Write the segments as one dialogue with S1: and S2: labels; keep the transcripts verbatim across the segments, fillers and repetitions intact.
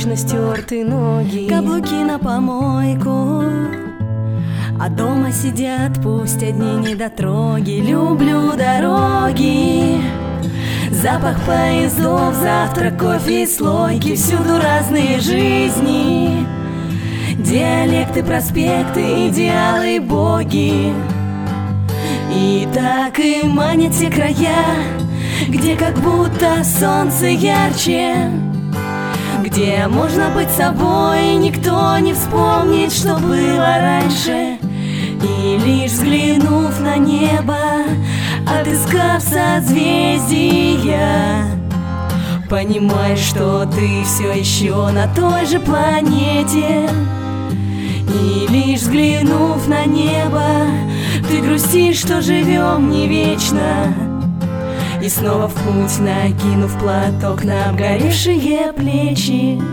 S1: вечно стерты ноги,
S2: каблуки на помойку, а дома сидят пусть одни недотроги. Люблю дороги, запах поездов, завтрак, кофе и слойки. Всюду разные жизни, диалекты, проспекты, идеалы и боги. И так и манят те края, где как будто солнце ярче, где можно быть собой, и никто не вспомнит, что было раньше. И лишь взглянув на небо, отыскав созвездия, понимаешь, что ты все еще на той же планете. И лишь взглянув на небо, ты грустишь, что живем не вечно. И снова в путь, накинув платок на обгоревшие плечи.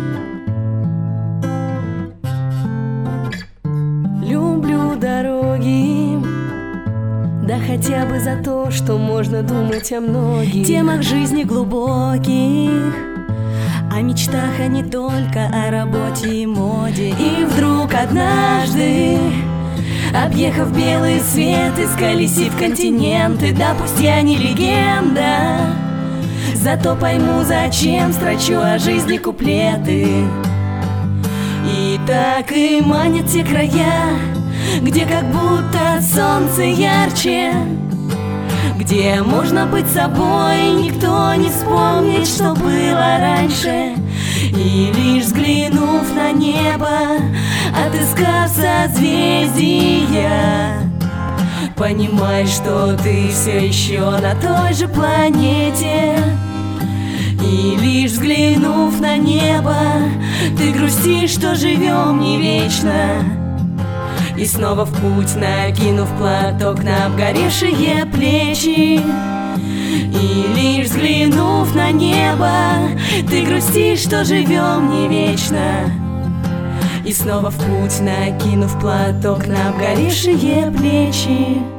S1: люблю дороги, да хотя бы за то, что можно думать о многих
S2: темах жизни глубоких, о мечтах, а не только о работе и моде. И вдруг однажды, объехав белый свет, исколесив континенты, да пусть я не легенда, зато пойму, зачем строчу о жизни куплеты. И так и манят те края, где как будто солнце ярче, где можно быть собой, и никто не вспомнит, что было раньше. И лишь взглянув на небо, отыскав созвездия, понимаешь, что ты все еще на той же планете. И лишь взглянув на небо, ты грустишь, что живем не вечно. И снова в путь, накинув платок на обгоревшие плечи. И лишь взглянув на небо, ты грустишь, что живем не вечно. И снова в путь, накинув платок на обгоревшие плечи.